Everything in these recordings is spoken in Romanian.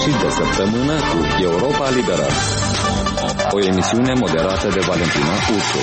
sfârșit de săptămână cu Europa Liberă, o emisiune moderată de Valentina Ursu.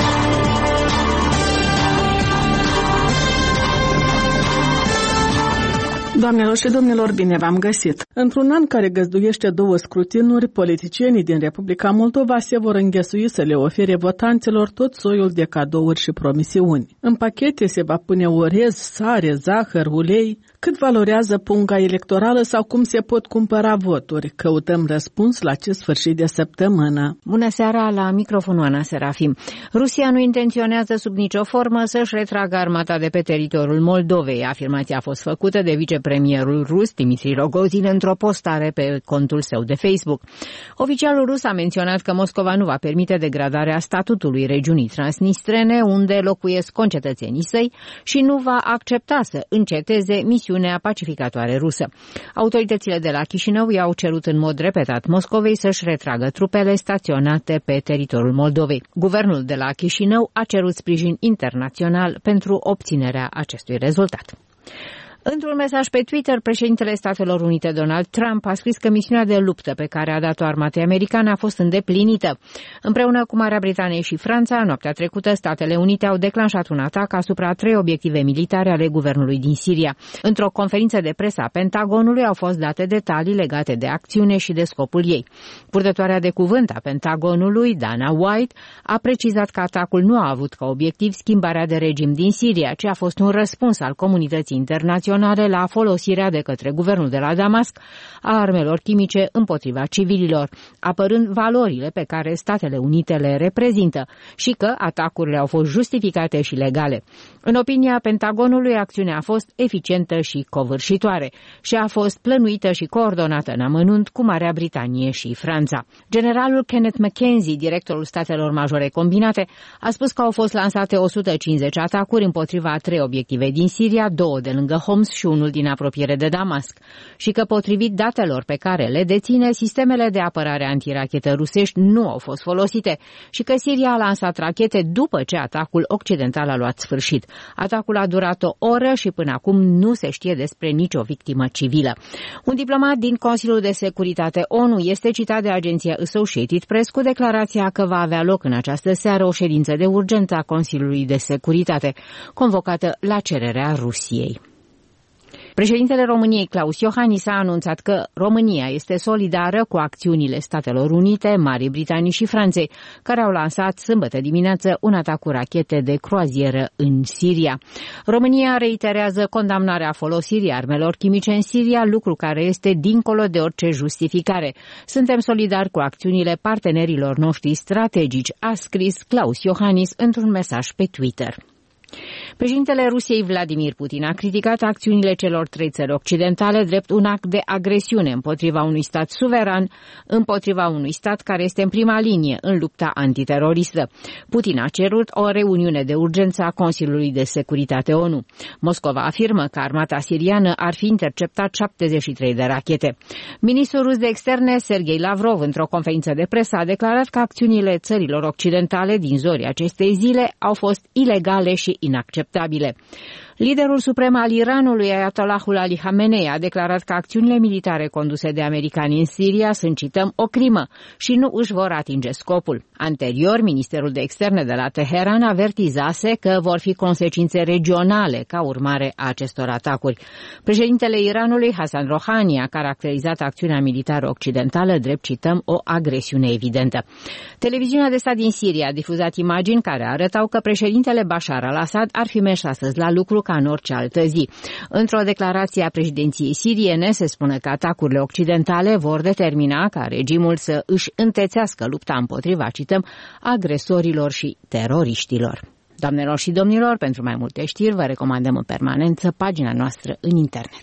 Doamnelor și domnilor, bine v-am găsit! Într-un an care găzduiește două scrutinuri, politicienii din Republica Moldova se vor înghesui să le ofere votanților tot soiul de cadouri și promisiuni. În pachete se va pune orez, sare, zahăr, ulei. Cât valorează punga electorală sau cum se pot cumpăra voturi? Căutăm răspuns la acest sfârșit de săptămână. Bună seara, la microfonul Ana Serafim. Rusia nu intenționează sub nicio formă să-și retragă armata de pe teritoriul Moldovei. Afirmația a fost făcută de vicepremierul rus, Dmitri Rogozin, într-o postare pe contul său de Facebook. Oficialul rus a menționat că Moscova nu va permite degradarea statutului regiunii transnistrene, unde locuiesc concetățenii săi, și nu va accepta să înceteze misiunea pacificatoare rusă. Autoritățile de la Chișinău i-au cerut în mod repetat Moscovei să-și retragă trupele staționate pe teritoriul Moldovei. Guvernul de la Chișinău a cerut sprijin internațional pentru obținerea acestui rezultat. Într-un mesaj pe Twitter, președintele Statelor Unite Donald Trump a scris că misiunea de luptă pe care a dat-o armatei americane a fost îndeplinită. Împreună cu Marea Britanie și Franța, noaptea trecută, Statele Unite au declanșat un atac asupra 3 obiective militare ale guvernului din Siria. Într-o conferință de presă a Pentagonului au fost date detalii legate de acțiune și de scopul ei. Purtătoarea de cuvânt a Pentagonului, Dana White, a precizat că atacul nu a avut ca obiectiv schimbarea de regim din Siria, ci a fost un răspuns al comunității internaționale la folosirea de către guvernul de la Damasc a armelor chimice împotriva civililor, apărând valorile pe care Statele Unite le reprezintă și că atacurile au fost justificate și legale. În opinia Pentagonului, acțiunea a fost eficientă și covârșitoare și a fost plănuită și coordonată în amănunt cu Marea Britanie și Franța. Generalul Kenneth McKenzie, directorul Statelor Majore Combinate, a spus că au fost lansate 150 atacuri împotriva 3 obiective din Siria, 2 de lângă Homs și unul din apropiere de Damasc, și că, potrivit datelor pe care le deține, sistemele de apărare antirachetă rusești nu au fost folosite și că Siria a lansat rachete după ce atacul occidental a luat sfârșit. Atacul a durat o oră și până acum nu se știe despre nicio victimă civilă. Un diplomat din Consiliul de Securitate ONU este citat de agenția Associated Press cu declarația că va avea loc în această seară o ședință de urgență a Consiliului de Securitate, convocată la cererea Rusiei. Președintele României, Claus Iohannis, a anunțat că România este solidară cu acțiunile Statelor Unite, Marii Britanii și Franței, care au lansat sâmbătă dimineață un atac cu rachete de croazieră în Siria. România reiterează condamnarea folosirii armelor chimice în Siria, lucru care este dincolo de orice justificare. Suntem solidari cu acțiunile partenerilor noștri strategici, a scris Claus Iohannis într-un mesaj pe Twitter. Președintele Rusiei Vladimir Putin a criticat acțiunile celor 3 țări occidentale drept un act de agresiune împotriva unui stat suveran, împotriva unui stat care este în prima linie în lupta antiteroristă. Putin a cerut o reuniune de urgență a Consiliului de Securitate ONU. Moscova afirmă că armata siriană ar fi interceptat 73 de rachete. Ministrul rus de externe, Sergei Lavrov, într-o conferință de presă, a declarat că acțiunile țărilor occidentale din zorii acestei zile au fost ilegale și inacceptabile. Liderul suprem al Iranului, Ayatollahul Ali Khamenei, a declarat că acțiunile militare conduse de americani în Siria sunt, cităm, o crimă și nu își vor atinge scopul. Anterior, Ministerul de Externe de la Teheran avertizase că vor fi consecințe regionale ca urmare a acestor atacuri. Președintele Iranului, Hassan Rouhani, a caracterizat acțiunea militară occidentală drept, cităm, o agresiune evidentă. Televiziunea de stat din Siria a difuzat imagini care arătau că președintele Bashar al-Assad ar fi mers astăzi la lucru ca în orice altă zi. Într-o declarație a președinției siriene se spune că atacurile occidentale vor determina ca regimul să își întețească lupta împotriva, cităm, agresorilor și teroriștilor. Doamnelor și domnilor, pentru mai multe știri vă recomandăm în permanență pagina noastră în internet.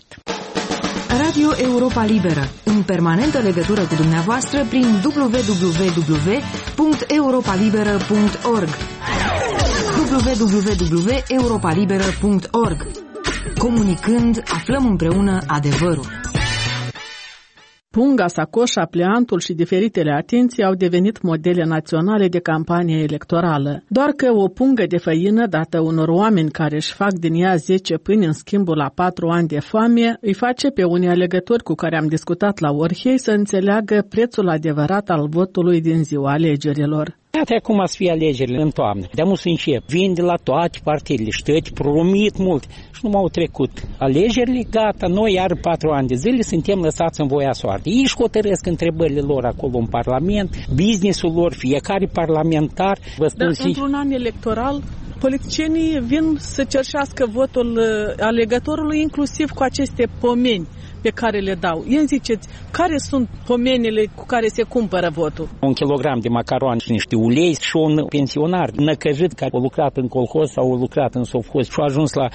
Radio Europa Liberă, în permanentă legătură cu dumneavoastră prin www.europalibera.org www.europalibera.org. Comunicând, aflăm împreună adevărul. Punga, sacoșa, pleantul și diferitele atenții au devenit modele naționale de campanie electorală. Doar că o pungă de făină dată unor oameni care își fac din ea 10 pâini în schimbul la 4 ani de foame îi face pe unii alegători cu care am discutat la Orhei să înțeleagă prețul adevărat al votului din ziua alegerilor. Iată acum să fie alegerile în toamnă. De-amu să încep. Vin de la toate partidele, ștăți, promit mult. Și nu m-au trecut alegerile, gata, noi iar 4 ani de zile suntem lăsați în voia soartei. Ei își hotărăsc întrebările lor acolo în Parlament, business-ul lor, fiecare parlamentar. Dar într-un an electoral, politicienii vin să cerșească votul alegătorului, inclusiv cu aceste pomeni pe care le dau. Îmi ziceți, care sunt pomenile cu care se cumpără votul? 1 kilogram de macaroane și niște ulei și un pensionar năcăjit care a lucrat în colhoz sau a lucrat în sovhoz și a ajuns la 700-800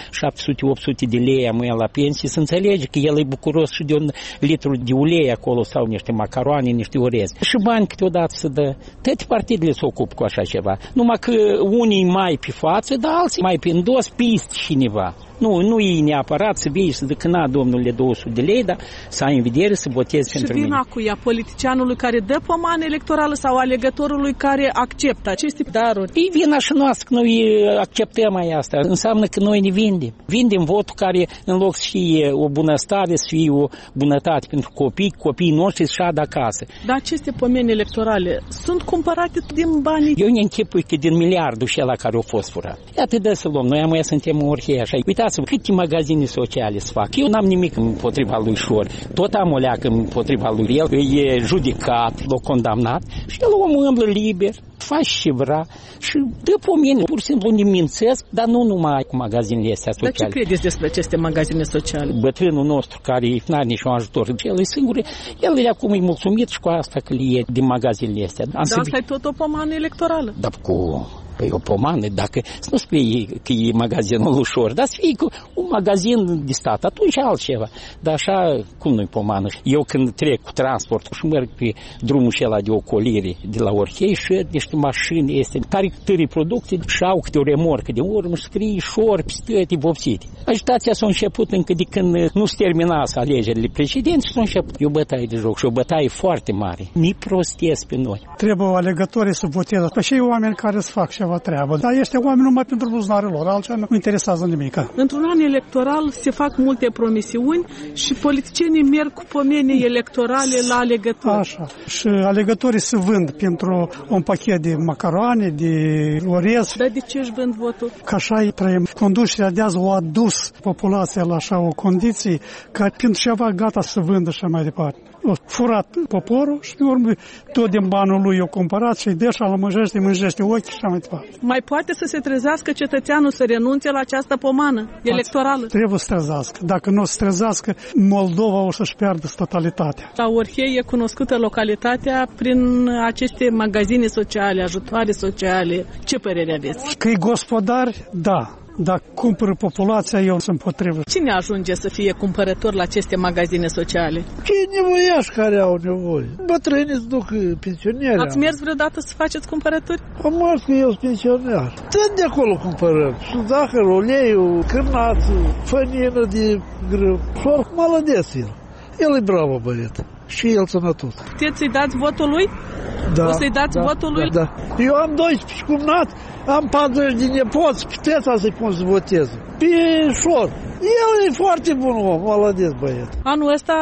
de lei amuia la pensie, să înțelege că el e bucuros și de un litru de ulei acolo sau niște macaroane, niște orez. Și bani câteodată să dă. Toate partidele se ocupă cu așa ceva. Numai că unii mai pe față, dar alții mai pe dos, piste cineva. Nu e neapărat să vii să dăcâna domnule 200 de lei, dar să ai în vedere să votezi pentru mine. Și vina cu ea politicianului care dă pomană electorală sau alegătorului care acceptă aceste daruri? E vina și noastră că noi acceptăm asta. Înseamnă că noi ne vindem. Vindem votul care în loc să fie o bunăstare, să fie o bunătate pentru copiii noștri să șadă acasă. Dar aceste pomeni electorale sunt cumpărate din banii? Eu ne închipui că din miliardul și ăla care au fost furat. Iată de să luăm. Noi am suntem în Orhei așa. Uitați câte magazine sociale se fac. Eu n-am nimic împotriva lui Șor. Tot am o leacă împotriva lui. El e judecat, l-a condamnat și el omul umblă liber, face ce vrea și dă pomeni. Pur și simplu ne mințesc, dar nu numai cu magazinele astea sociale. Dar ce credeți despre aceste magazine sociale? Bătrânul nostru care n-are niciun ajutor, el e singur, el e acum e mulțumit și cu asta că le e din magazinele astea. Dar asta e tot o pomană electorală. Dar cu... Păi o pomană, dacă să nu spui că e magazinul ușor, dar să fie cu un magazin de stat, atunci altceva. Dar așa, cum nu-i pomană? Eu când trec cu transport și merg pe drumul ăla de ocolire de la Orhei și niște mașini este care tări producții și au câte o remorcă de urmă și scrie șor, pistăte, vopsite. Agitația s-a început încă de când nu se terminase alegerile precedente și s-a început. E o bătaie de joc și o bătaie foarte mare. Ne prostesc pe noi. Trebuie alegătorii să voteze. Păi și oameni care să fac ceva treabă. Dar este oameni numai pentru buzunarul lor, altceva nu interesează nimic. Într-un an electoral se fac multe promisiuni și politicienii merg cu pomenii electorale la alegători. Așa. Și alegătorii se vând pentru un pachet de macaroane, de orez. Dar de ce își vând votul? Că așa e trăim. Conducerea de azi o adus populația la așa o condiție ca pentru ceva gata să vândă și mai departe. O furat poporul și pe urmă tot din banul lui o cumpărat și-i dă și mânjește ochii și așa mai departe. Mai poate să se trezească cetățeanul să renunțe la această pomană electorală? Trebuie să trezească. Dacă nu se trezească, Moldova o să-și piardă totalitatea. La Orhei e cunoscută localitatea prin aceste magazine sociale, ajutoare sociale. Ce părere aveți? Că e gospodari, da. Dacă cumpără populația, eu sunt împotrivă. Cine ajunge să fie cumpărător la aceste magazine sociale? Cei nevoiași care au nevoie. Bătrânii se duc pensioneri. Ați mers vreodată să faceți cumpărături? Am mers că eu sunt pensionar. Tot de acolo cumpărăm. Și zahăr, uleiul, cârnațul, fănină de grâu. Și oricum mălădeț el. El e bravo băiet. Și el sănătos. Puteți să-i dați votul lui? Da. O să-i dați votul lui? Da. Eu am 12 cumnați, am 40 de nepoți, puteți să-i pun să voteze. Pe șor. El e foarte bun om, mălădeț băiet. Anul ăsta,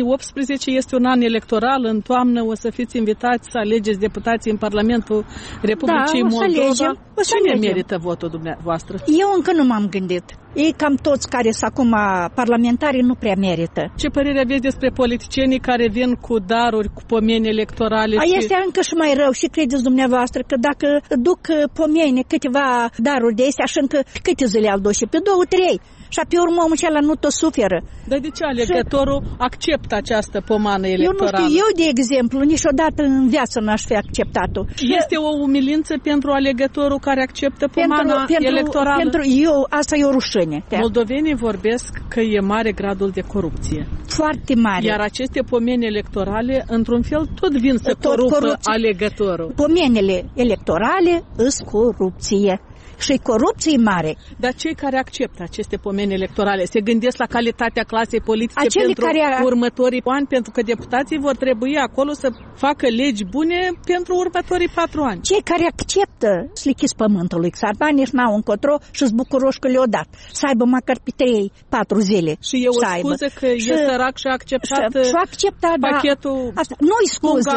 2018, este un an electoral. În toamnă o să fiți invitați să alegeți deputații în Parlamentul Republicii Moldova. Cine merită votul dumneavoastră? Eu încă nu m-am gândit. Ei cam toți care sunt acum parlamentarii nu prea merită. Ce părere aveți despre politicienii care vin cu daruri, cu pomeni electorale? Este încă și mai rău și credeți dumneavoastră că dacă duc pomeni câteva daruri de astea și încă câte zile al duce? Pe 2-3. Și pe urmă omul acela nu tot suferă. Dar de ce alegătorul acceptă această pomană electorală? Eu nu știu, eu de exemplu, niciodată în viață n-aș fi acceptat-o. Este o umilință pentru alegătorul care acceptă pomana electorală? Asta e o rușine. Moldovenii vorbesc că e mare gradul de corupție. Foarte mare. Iar aceste pomeni electorale, într-un fel, tot vin să corupă alegătorul. Pomenele electorale îs corupție. și corupție mare. Dar cei care acceptă aceste pomeni electorale se gândesc la calitatea clasei politice pentru următorii ani, pentru că deputații vor trebui acolo să facă legi bune pentru următorii 4 ani. Cei care acceptă să-l chis pământului, că banii și n-au încotro și-s bucuroși că le-o dat. Să aibă măcar pe 3-4 zile. Și e o scuză că e sărac și a acceptat pachetul. Asta. Nu-i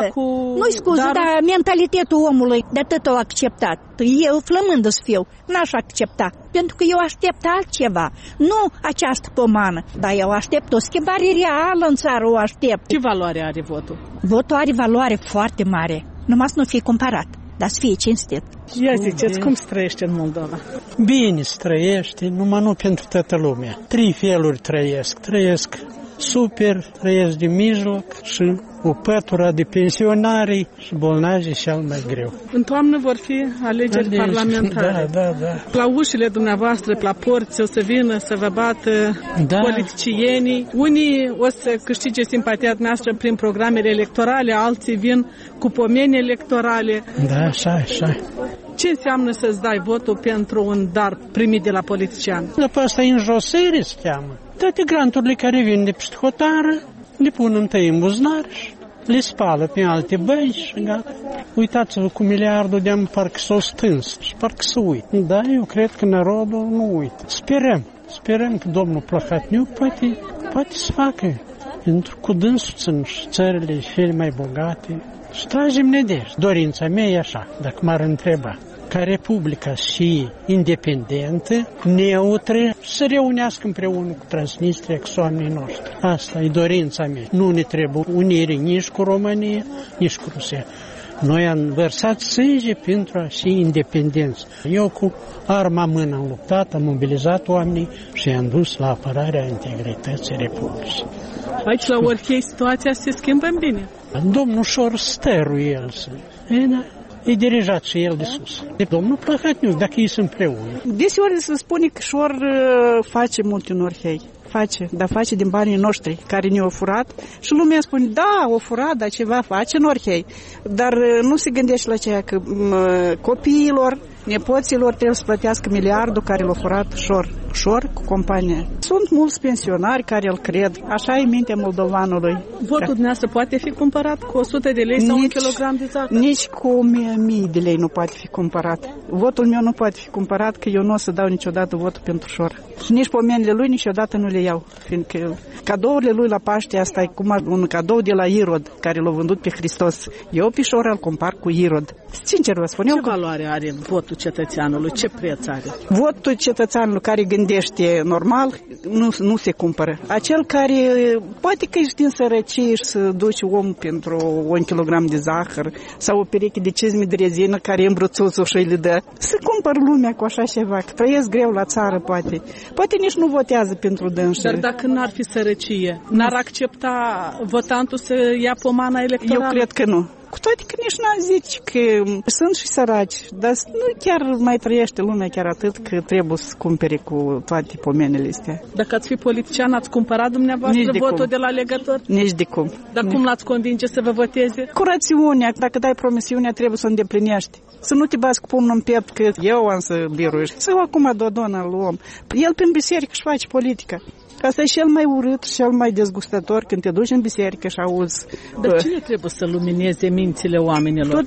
scuză, dar mentalitetul omului de atât o acceptat. Eu flămândă să fiu, n-aș accepta, pentru că eu aștept altceva, nu această pomană, dar eu aștept o schimbare reală în țară, o aștept. Ce valoare are votul? Votul are valoare foarte mare, numai să nu fie comparat, dar să fie cinstit. Ia ziceți, cum se trăiește în Moldova? Bine se trăiește, numai nu pentru toată lumea. 3 feluri trăiesc super, trăiesc de mijloc și o pătură de pensionari și bolnavi cel mai greu. În toamnă vor fi alegeri parlamentare. Da. La ușile dumneavoastră, la porți, o să vină să vă bată politicienii. Unii o să câștige simpatia noastră prin programele electorale, alții vin cu pomeni electorale. Da, așa. Ce înseamnă să-ți dai votul pentru un dar primit de la politician? După asta înjosire se cheamă. Toate granturile care vin de peste hotară, le pun întâi în buzunar și le spală pe alte bănci și gata. Uitați-vă cu miliardul de-am parcă s-o stâns și parcă s-o uit. Da, eu cred că narodul nu uită. Sperăm că domnul Plahotniuc poate să facă. Pentru că cu dânsul țin și țările cele mai bogate. Și tragem nădejde. Dorința mea e așa, dacă m-ar întreba. Ca Republica și independentă, neutră, să reunească împreună cu Transnistria, cu oamenii noștri. Asta e dorința mea. Nu ne trebuie unire nici cu România, nici cu Rusia. Noi am vărsat sânge pentru a fi independență. Eu cu arma în mână am luptat, am mobilizat oamenii și i-am dus la apărarea integrității Republicii. Aici, la Orhei, situația se schimbă în bine. Domnul Șor stăruie el să... E dirijat și el de sus. Domnul Plahotniuc, dacă ei sunt împreună. Deseori se spune că Șor face mult în Orhei. Face din banii noștri care ne-au furat și lumea spune, da, o furat, dar ceva face în Orhei. Dar nu se gândește la ceea că copiilor, nepoților trebuie să plătească miliardul care l-a furat Șor cu compania. Sunt mulți pensionari care îl cred. Așa e mintea moldovanului. Votul dumneavoastră poate fi cumpărat cu 100 de lei sau un kilogram de zahăr? Nici cu 1000 de lei nu poate fi cumpărat. Votul meu nu poate fi cumpărat, că eu nu o să dau niciodată votul pentru Șor. Și nici pomenile lui niciodată nu le iau. Fiindcă cadourile lui la Paște, asta e cum un cadou de la Irod, care l-a vândut pe Hristos. Eu pe Șor îl compar cu Irod. Sincer vă spun eu. Ce valoare are votul cetățeanului? Ce preț are? Votul cetățeanului care gândește normal nu se cumpără. Acel care poate că ești din sărăcie și să duci om pentru 1 kilogram de zahăr sau o pereche de cizme de rezină care îmbrățuță și le dă. Să cumpăr lumea cu așa ceva, că trăiesc greu la țară, poate. Poate nici nu votează pentru dânsi. Dar dacă n-ar fi sărăcie, n-ar accepta votantul să ia pomana electorală? Eu cred că nu. Cu toate că nici n-am zice că sunt și săraci, dar nu chiar mai trăiește lumea chiar atât că trebuie să cumpere cu toate pomenile astea. Dacă ați fi politician, ați cumpărat dumneavoastră votul de la alegător? Nici de cum. Dar cum l-ați convinge să vă voteze? Cu rațiunea, dacă dai promisiunea, trebuie să o îndeplinești. Să nu te bați cu pumnul în piept că eu am să biruiești. Să acum Dodona îl om. El prin biserică își face politica. Asta e cel mai urât și cel mai dezgustător când te duci în biserică și auzi. Dar cine trebuie să lumineze mințile oamenilor?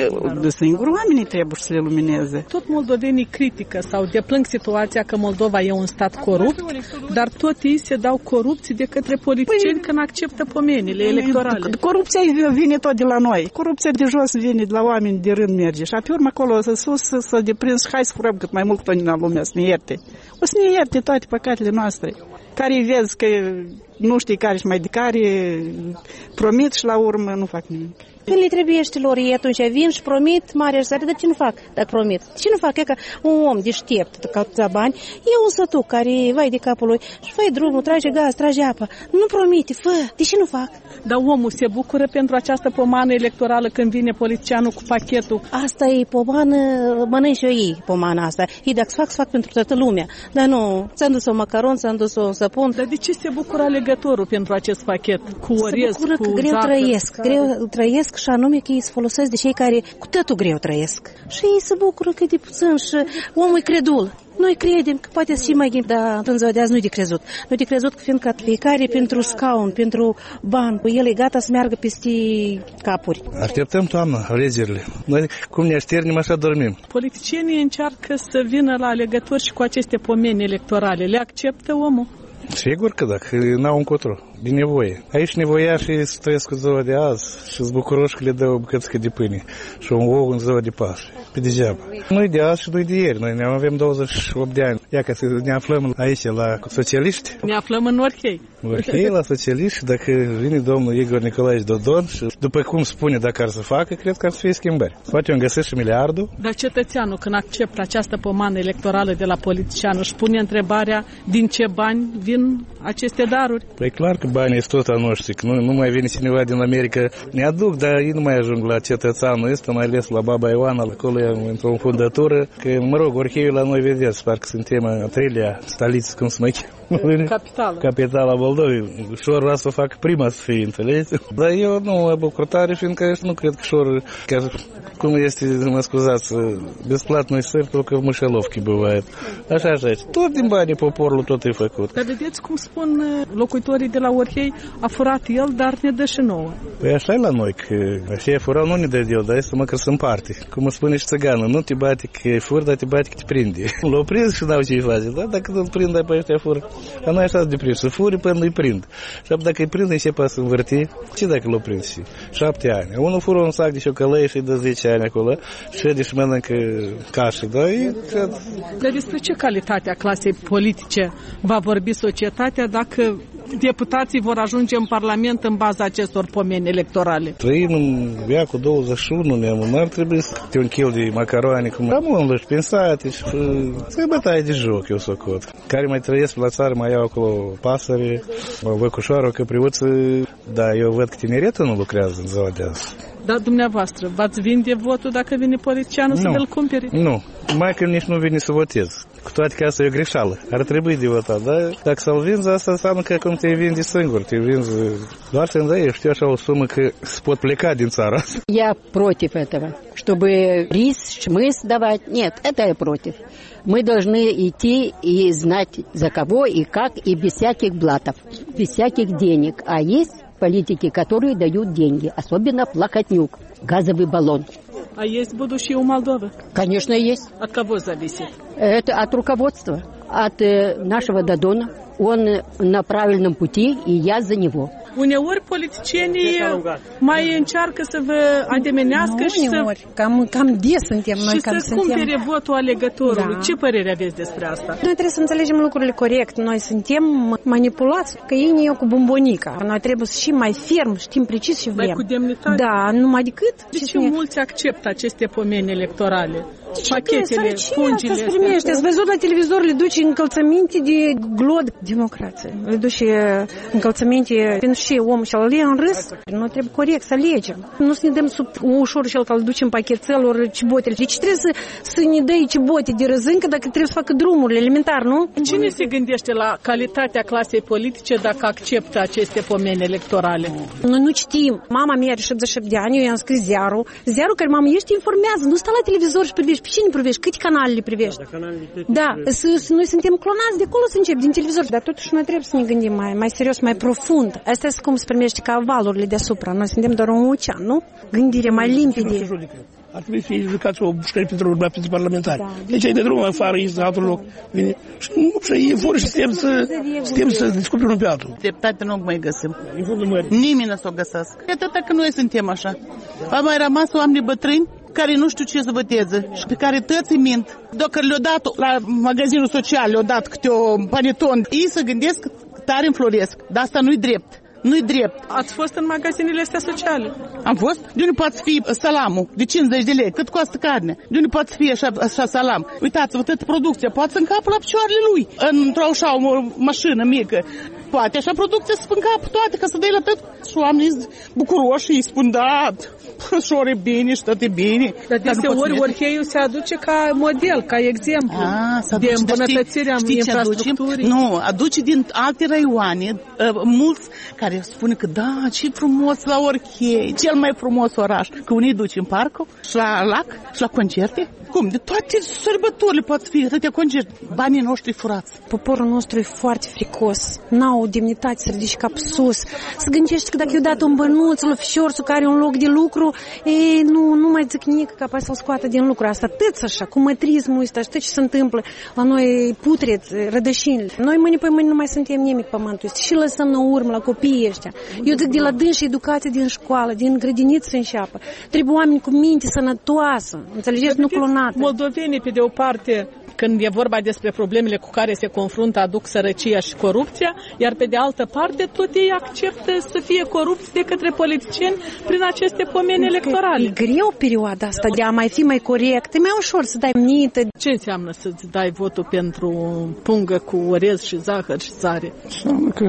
Singur oamenii trebuie să le lumineze. Tot moldovenii critică sau deplâng situația că Moldova e un stat corupt, dar tot ei se dau corupții de către politicieni când acceptă pomenile electorale. Corupția vine tot de la noi. Corupția de jos vine de la oameni de rând merge. Și pe urmă acolo să sus să deprins, hai să furăm cât mai mult tot din lumea să ne ierte. O să ne ierte toate păcatele noastre. Care vezi că nu știi care și mai de care promit și la urmă nu fac nimic. Când le trebuiește lor, ei atunci vin și promit mare ajutare, dar ce nu fac dacă promit? Ce nu fac? E ca un om deștept, ca atâția bani, e un sătuc care vai de capul lui și fă drumul, trage gaz, trage apă. Nu promite, fă, de ce nu fac? Dar omul se bucură pentru această pomană electorală când vine politicianul cu pachetul? Asta e pomană, mănânc și eu ei, pomana asta. Ei dacă să fac pentru toată lumea. Dar nu, ți-am dus-o macaron, ți-am dus-o săpun. Dar de ce se bucură alegătorii alegătorul pentru acest pachet? Cu orez, cu că greu trăiesc și anume că ei se folosesc de cei care cu totul greu trăiesc. Și ei se bucură că e de puțin și omul e credul. Noi credem că poate să și mai ghim, dar în ziua de azi nu-i de crezut. Nu-i de crezut că fiindcă fiecare pentru scaun, pentru bani, el e gata să meargă peste capuri. Așteptăm toamna, alegerile. Noi cum ne așternim, așa dormim. Politicienii încearcă să vină la alegători și cu aceste pomeni electorale. Le acceptă omul? Sigur că dacă n-au încotro, din nevoie. Aici nevoia și să trăiesc cu ziua de azi și sunt bucuroși că le dau o bucățică de pâine și un ou în ziua de Paște. Pe degeaba. Nu-i de azi și nu-i de ieri. Noi ne avem 28 de ani. Ia că ne aflăm aici la socialiști. Ne aflăm în Orhei. Orhei, la socialiști, dacă vine domnul Igor Nicolaevici Dodon și după cum spune dacă ar să facă, cred că ar să fie schimbări. Poate îmi găsesc și miliardul. Dar cetățeanul, când acceptă această pomană electorală de la politician, își pune întrebarea din ce bani vin aceste daruri? Păi clar că banii sunt tot a noștri, că nu mai vine cineva din America. Ne aduc, dar ei nu mai ajung la cetățeanul ăsta, mai ales la Baba Ioana, acolo e într-o fundătură, că, mă rog, Orheiul la noi, vedeți, parcă suntem a treilea stoliță, cum se mai cheamă? Capitala Moldovei. Ușor vrea să o fac prima să fie, înțelegeți? Dar eu nu mă bucur tare, fiindcă nu cred că ușor, chiar cum este, mă scuzați, besplatno-i săr, только в мышеловке băvaie. Așa. Tot din banii poporului tot e făcut. Dar vedeți cum spun locuitorii de la Orhei, a furat el, dar ne dă și nouă. Păi așa e la noi, că așa e furat, nu ne dă de el, dar este măcar să împarte. Cum spune și țăganul, nu te bate că e fur, dar te bate că te prinde. L-o prins și n-au ce-i face, da? Dacă nu-l prind, pe ăștia fură. Dar noi așa de prins, să furi până nu-i prind. Și dacă îi prind, începe să învârti. Ce dacă l-o prind și 7 ani? Unul fură un sac de ciocolăie și de 10 ani acolo și vede și mănâncă cașe, da? Dar despre ce calitate a clasei politice va vorbi societatea dacă deputații vor ajunge în Parlament în baza acestor pomeni electorale? Trăim în veacul 21, n-ar trebui să te un kil de macaroane, cum rămân și pensate și să bătaie de joc, eu socot. Care mai trăiesc la țară, mai iau acolo pasăre, o văcușoară, o căpriuță, dar eu văd că tineretul nu lucrează în ziua de azi. Dar dumneavoastră, v-ați vinde votul dacă vine politicianul să ne-l cumpere? Nu, mai că nici nu vine să votez. Cu toate că asta e o greșeală. Ar trebui de votat, dar dacă să-l vinzi, asta înseamnă că cum te vinzi singur. Te vinzi doar să-mi dai, eu știu așa o sumă că se pot pleca din țara asta. Я против этого, чтобы рис, шмыс давать. Нет, это я против. Мы должны идти и знать за кого и как, и без всяких блатов, без всяких денег. А есть политики, которые дают деньги, особенно Плохотнюк, газовый баллон. А есть будущее у Молдовы? Конечно, есть. От кого зависит? Это от руководства, от нашего Додона. Он на правильном пути, и я за него. Uneori politicienii mai încearcă să vă ademenească și uneori, cam des suntem noi, și să cumpere votul alegătorului. Da. Ce părere aveți despre asta? Noi trebuie să înțelegem lucrurile corect. Noi suntem manipulați, că ei ne iau cu bombonica. Noi trebuie să și mai ferm, știm precis și vrem. Mai cu demnitate? Da, numai decât. De ce mulți acceptă aceste pomeni electorale? Pachetele, fungile astea. Ați văzut la televizor, le duce încălțăminte de glod. Democrație. Le duce încălțăminte pentru și omul și-l lea în râs. Nu trebuie corect să alegem. Nu să ne dăm sub ușor și că îl ducem pachetelor, cibotele. Deci trebuie să ne dai cibote de răzâncă dacă trebuie să facă drumurile, elementar, nu? Cine se gândește la calitatea clasei politice dacă acceptă aceste pomeni electorale? Noi nu știm. Mama mea are 77 de ani, eu i-am scris ziarul. Ziarul care mama ești informează, nu stă la televizor și privești. Pe cine privești? Câte canale le privești? Da, noi suntem clonați, de acolo să încep, din televizor. Dar totuși noi trebuie să ne gândim mai serios, mai profund. Asta este cum se primește ca valurile deasupra. Noi suntem doar un ocean, nu? Gândire mai limpede. Ar trebui să fie judecați o bușcări pentru urmări pentru parlamentari. Da. Deci ai de drum afară, ești în altul loc. Vine. Și nu, și e fără și suntem să discutăm unul pe altul. Dreptate nu mai găsim. Nimeni nu s-o găsească. E atâta că noi suntem așa. Au mai rămas oameni bătrâni care nu știu ce să voteze și pe care tății mint. Dacă le-au dat la magazinul social, le-au dat câte o paneton, ei se gândesc că tare înfloresc. Dar asta nu-i drept. Nu-i drept. Ați fost în magazinele astea sociale? Am fost. De unde poate fi salamul de 50 de lei? Cât costă carne? De unde poate fi așa salam? Uitați-vă, toată producția poate să încapă la picioarele lui. Într-o așa o mașină mică. Poate așa producția să spun cap toate, ca să dai la tot. Și oamenii bucuroși îi spun, da, ușor e bine și tot e bine. Dar deseori orheiul se aduce ca model, ca exemplu de îmbunătățirea infrastructurii. Nu, aduce din alte raioane, mulți care spun că da, ce frumos la Orhei, cel mai frumos oraș. Că unii duci în parcul și la lac și la concerte. Cum? De toate sărbătorile pot fi atâtea concerte. Banii noștri furați. Poporul nostru e foarte fricos. N-au demnitate să ridici cap sus. Să gândești că dacă eu dat un bănuț la fișorțul care are un loc de lucru, nu mai zic nimic capaz să-l scoată din lucru. Asta tăți așa, cu mătrismul ăsta, știi ce se întâmplă la noi putreți, rădășini. Noi mâine pe mâine nu mai suntem nimic pământul ăsta și lăsăm în urmă la copiii ăștia. Eu zic de la dânși educație din școală, din grădiniță să înșeapă. Trebuie oameni cu minte sănătoasă, înțelegeți, nu clonată. Moldovenii, pe de o parte, când e vorba despre problemele cu care se confruntă, aduc sărăcia și corupția, iar pe de altă parte, tot ei acceptă să fie corupți de către politicieni prin aceste pomeni electorale. E greu perioada asta de a mai fi mai corect, e mai ușor să dai mită. Ce înseamnă să-ți dai votul pentru pungă cu orez și zahăr și sare? Înseamnă că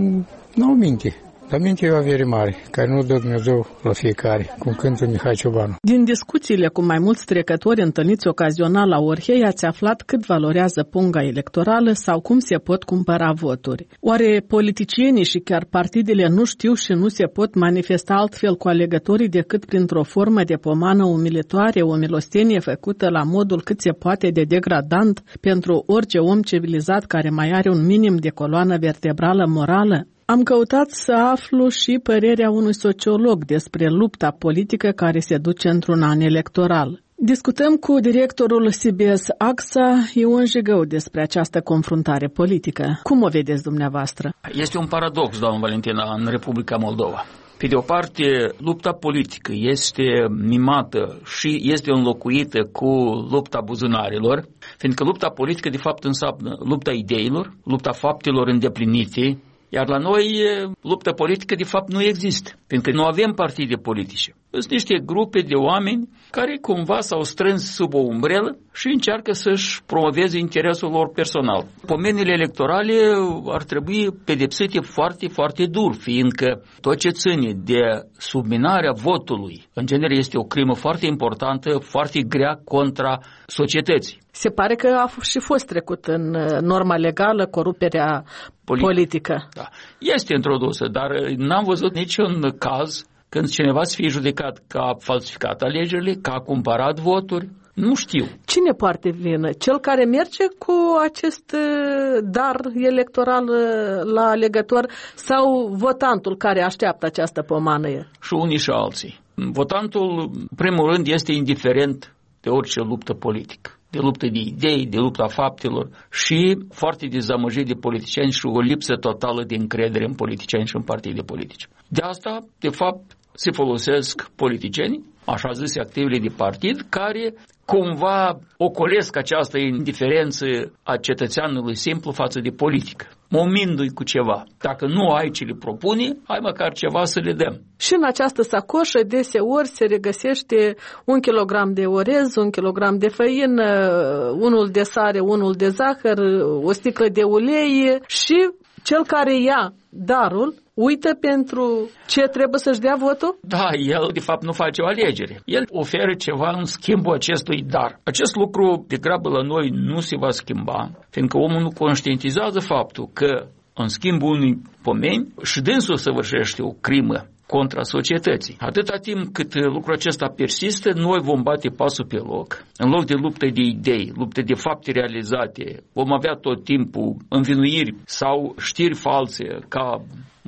nu minte. Dar minte e o avere mare, care nu dă Dumnezeu la fiecare, cum cântă Mihai Ciobanu. Din discuțiile cu mai mulți trecători întâlniți ocazional la Orhei, ați aflat cât valorează punga electorală sau cum se pot cumpăra voturi. Oare politicienii și chiar partidele nu știu și nu se pot manifesta altfel cu alegătorii decât printr-o formă de pomană umilitoare, o milostenie făcută la modul cât se poate de degradant pentru orice om civilizat care mai are un minim de coloană vertebrală morală? Am căutat să aflu și părerea unui sociolog despre lupta politică care se duce într-un an electoral. Discutăm cu directorul CBS AXA, Ion Jigău, despre această confruntare politică. Cum o vedeți dumneavoastră? Este un paradox, doamnă Valentina, în Republica Moldova. Pe de o parte, lupta politică este mimată și este înlocuită cu lupta buzunarelor, fiindcă lupta politică de fapt înseamnă lupta ideilor, lupta faptelor îndeplinite. Iar la noi, luptă politică de fapt nu există, pentru că nu avem partide politice. Sunt niște grupe de oameni care cumva s-au strâns sub o umbrelă și încearcă să-și promoveze interesul lor personal. Pomenile electorale ar trebui pedepsite foarte, foarte dur, fiindcă tot ce ține de subminarea votului, în genere, este o crimă foarte importantă, foarte grea contra societății. Se pare că a și fost trecut în norma legală coruperea politică. Da. Este introdusă, dar n-am văzut niciun caz când cineva să fie judecat că a falsificat alegerile, că a cumpărat voturi. Nu știu. Cine poartă vină? Cel care merge cu acest dar electoral la alegător sau votantul care așteaptă această pomană? Și unii și alții. Votantul, în primul rând, este indiferent de orice luptă politică, de luptă de idei, de lupta faptelor și foarte dezamăgit de politicieni și o lipsă totală de încredere în politicieni și în partide politice. De asta, de fapt, se folosesc politicieni, așa zise activele de partid, care cumva ocolesc această indiferență a cetățeanului simplu față de politică, momindu-i cu ceva. Dacă nu ai ce le propune, hai măcar ceva să le dăm. Și în această sacoșă deseori se regăsește 1 kilogram de orez, 1 kilogram de făină, unul de sare, unul de zahăr, o sticlă de ulei și cel care ia darul uită pentru ce trebuie să-și dea votul? Da, el de fapt nu face o alegere. El oferă ceva în schimbul acestui dar. Acest lucru degrabă la noi nu se va schimba, fiindcă omul nu conștientizează faptul că în schimbul unui pomeni și dânsul săvârșește o crimă contra societății. Atâta timp cât lucrul acesta persistă, noi vom bate pasul pe loc. În loc de luptă de idei, luptă de fapte realizate, vom avea tot timpul învinuiri sau știri false ca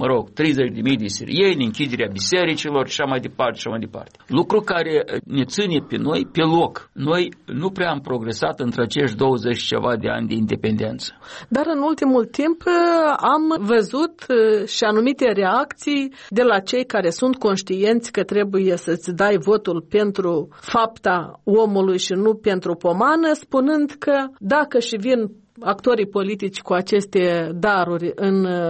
30.000 de sirieni, închiderea bisericilor și așa mai departe și așa mai departe. Lucru care ne ține pe noi pe loc. Noi nu prea am progresat între acești 20 ceva de ani de independență. Dar în ultimul timp am văzut și anumite reacții de la cei care sunt conștienți că trebuie să-ți dai votul pentru fapta omului și nu pentru pomană, spunând că dacă și vin actorii politici cu aceste daruri în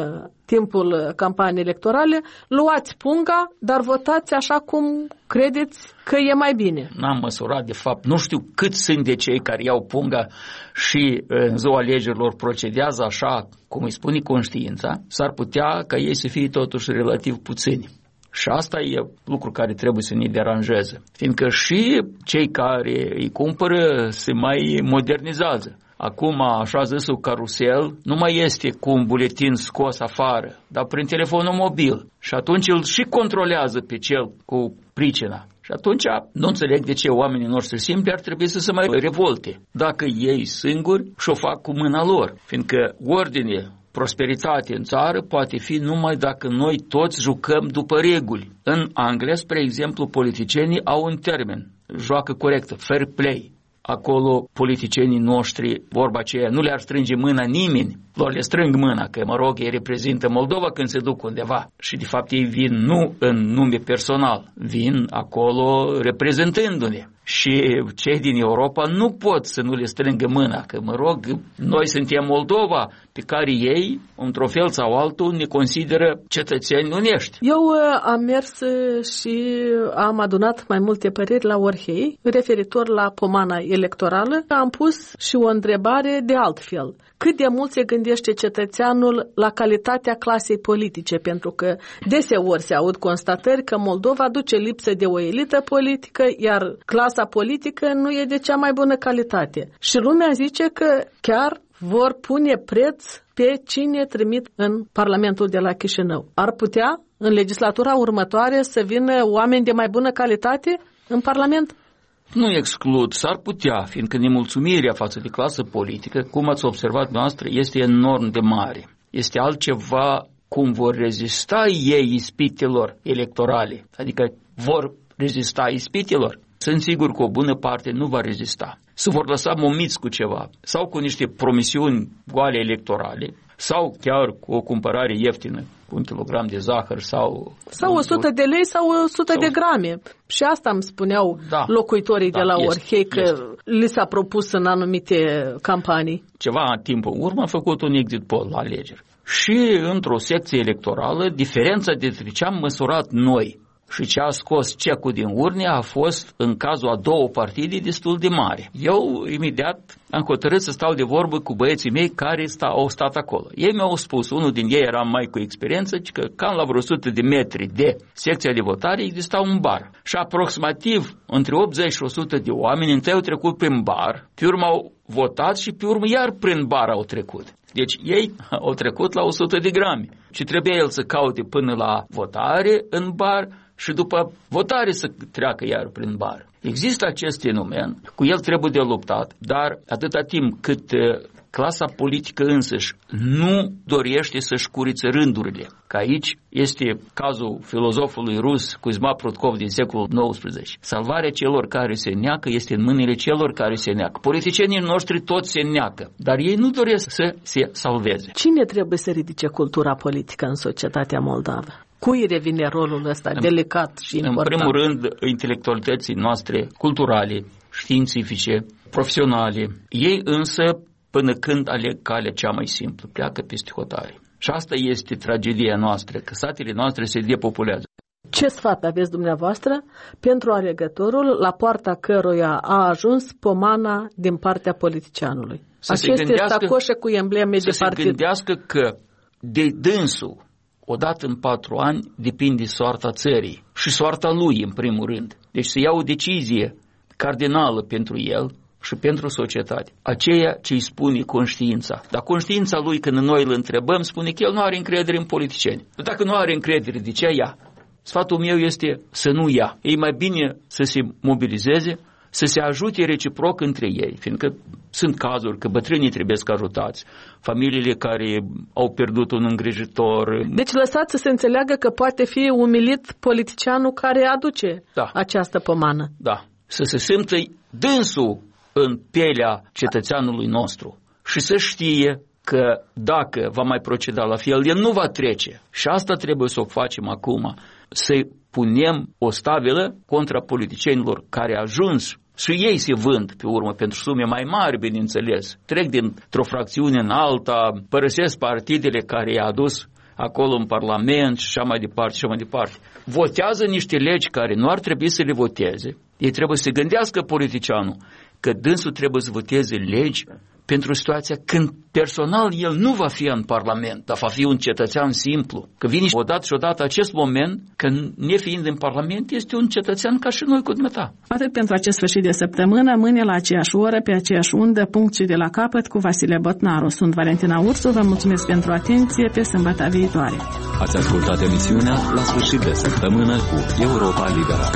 timpul campaniei electorale, luați punga, dar votați așa cum credeți că e mai bine. N-am măsurat, de fapt, nu știu cât sunt de cei care iau punga și în ziua alegerilor procedează așa cum îi spune conștiința, s-ar putea ca ei să fie totuși relativ puțini. Și asta e lucru care trebuie să ne deranjeze, fiindcă și cei care îi cumpără se mai modernizează. Acum, așa zisul carusel, nu mai este cu un buletin scos afară, dar prin telefonul mobil. Și atunci îl și controlează pe cel cu pricina. Și atunci nu înțeleg de ce oamenii noștri simpli ar trebui să se mai revolte, dacă ei singuri și-o fac cu mâna lor. Fiindcă ordine, prosperitate în țară poate fi numai dacă noi toți jucăm după reguli. În Anglia, spre exemplu, politicienii au un termen, joacă corectă, fair play. Acolo politicienii noștri, vorba aceea, nu le-ar strânge mâna nimeni, lor le strâng mâna, că, mă rog, ei reprezintă Moldova când se duc undeva. Și, de fapt, ei vin nu în nume personal, vin acolo reprezentându-ne. Și cei din Europa nu pot să nu le strângă mâna, că, mă rog, noi suntem Moldova, pe care ei, într-un fel sau altul, ne consideră cetățeni onești. Eu am mers și am adunat mai multe păreri la Orhei, referitor la pomana electorală. Am pus și o întrebare de altfel. Cât de mult se gândește cetățeanul la calitatea clasei politice? Pentru că deseori se aud constatări că Moldova duce lipsă de o elită politică, iar clasa politică nu e de cea mai bună calitate. Și lumea zice că chiar vor pune preț pe cine trimit în Parlamentul de la Chișinău. Ar putea, în legislatura următoare, să vină oameni de mai bună calitate în Parlament? Nu exclud, s-ar putea, fiindcă nemulțumirea față de clasă politică, cum ați observat noastră, este enorm de mare. Este altceva cum vor rezista ei ispitelor electorale, adică vor rezista ispitelor. Sunt sigur că o bună parte nu va rezista. Se vor lăsa momiți cu ceva, sau cu niște promisiuni goale electorale, sau chiar cu o cumpărare ieftină, cu un kilogram de zahăr sau 100 de lei sau 100 de grame. Și asta îmi spuneau locuitorii de la Orhei, că li s-a propus în anumite campanii. Ceva timp în urmă am făcut un exit poll la alegeri. Și într-o secție electorală, diferența dintre ce am măsurat noi și ce a scos cecul din urne a fost, în cazul a două partide, destul de mare. Eu, imediat, am hotărât să stau de vorbă cu băieții mei care au stat acolo. Ei mi-au spus, unul din ei era mai cu experiență, că cam la vreo 100 de metri de secția de votare exista un bar. Și aproximativ între 80 și 100 de oameni întâi au trecut prin bar, pe urmă au votat și pe urmă iar prin bar au trecut. Deci ei au trecut la 100 de grame și trebuia el să caute până la votare în bar și după votare să treacă iar prin bar. Există acest fenomen, cu el trebuie de luptat, dar atâta timp cât clasa politică însăși nu dorește să-și curițe rândurile, că aici este cazul filozofului rus Kuzma Prutkov din secolul XIX. Salvarea celor care se neacă este în mâinile celor care se neacă. Politicienii noștri toți se neacă, dar ei nu doresc să se salveze. Cine trebuie să ridice cultura politică în societatea moldavă? Cui revine rolul ăsta delicat și important? În primul rând, intelectualității noastre culturale, științifice, profesionale. Ei însă, până când aleg calea cea mai simplă, pleacă peste hotare. Și asta este tragedia noastră, că satele noastre se depopulează. Ce sfat aveți dumneavoastră pentru alegătorul la poarta căruia a ajuns pomana din partea politicianului? Aceste sacoșe cu embleme de partid. Să se gândească că de dânsul, odată în 4 ani, depinde soarta țării și soarta lui, în primul rând. Deci să ia o decizie cardinală pentru el și pentru societate. Aceea ce îi spune conștiința. Dar conștiința lui, când noi îl întrebăm, spune că el nu are încredere în politicieni. Dacă nu are încredere, de ce ia? Sfatul meu este să nu ia. E mai bine să se mobilizeze, să se ajute reciproc între ei, fiindcă sunt cazuri că bătrânii trebuie să ajutați, familiile care au pierdut un îngrijitor. Deci lăsați să se înțeleagă că poate fi umilit politicianul care aduce această pomană. Da, să se simtă dânsul în pielea cetățeanului nostru și să știe că dacă va mai proceda la fel, el nu va trece. Și asta trebuie să o facem acum, să punem o stabilă contra politicienilor care a ajuns și ei se vând pe urmă pentru sume mai mari, bineînțeles. Trec dintr-o fracțiune în alta, părăsesc partidele care i-a adus acolo în Parlament și așa mai departe și așa mai departe, votează niște legi care nu ar trebui să le voteze, ei trebuie să se gândească politicianul că dânsul trebuie să voteze legi pentru situația când personal el nu va fi în Parlament, dar va fi un cetățean simplu. Că vine odată și odată acest moment, că nefiind în Parlament, este un cetățean ca și noi cu dumneata. Atât pentru acest sfârșit de săptămână, mâine la aceeași oră, pe aceeași undă, punct și de la capăt cu Vasile Botnaru. Sunt Valentina Ursu, vă mulțumesc pentru atenție, pe sâmbătă viitoare. Ați ascultat emisiunea La sfârșit de săptămână cu Europa Liberă.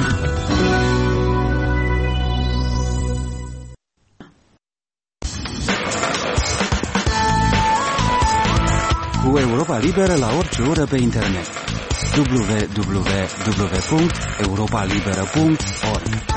Cu Europa Liberă la orice oră pe internet. www.europalibera.org